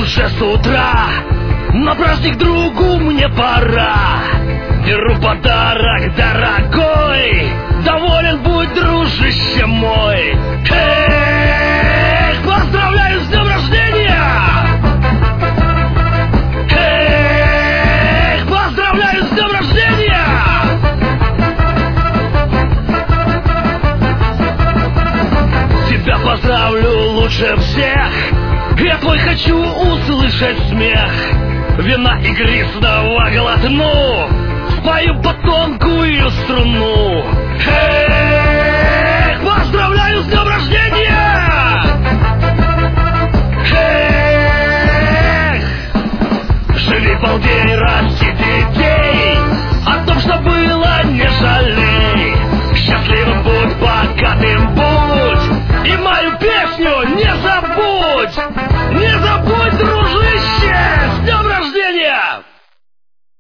уже с утра, на праздник другу мне пора. Беру подарок дорогой, доволен будь, дружище мой. Эх, поздравляю с днем рождения! Эх, поздравляю с днем рождения! Тебя поздравлю лучше всех, я твой хочу услышать смех. Вина игристого глотну, спою по тонкую струну. Эх, поздравляю с днем рождения! Эх, живи полдень, расти детей, о том, что было, не жалей. Счастливым будь, богатым будь, и мою песню не забудь.